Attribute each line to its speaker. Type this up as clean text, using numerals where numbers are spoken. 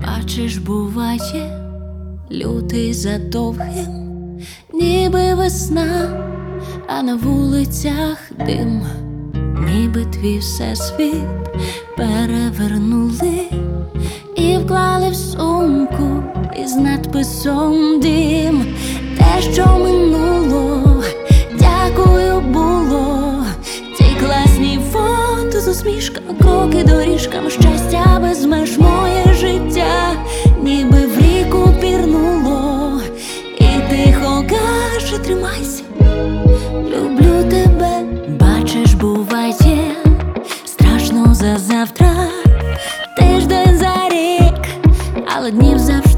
Speaker 1: Бачиш, буває, лютий за довгим, ніби весна, а на вулицях дим, ніби твій всесвіт перевернули і вклали в сумку із надписом «Дім». Те, що минуло, дякую, було. Ті класні фото з усмішками, кроки доріжками, щастя без меж, моє життя ніби в ріку пірнуло, і тихо каже: тримайся, люблю тебе. Бачиш, буває, страшно за завтра, тиждень за рік, але днів завжди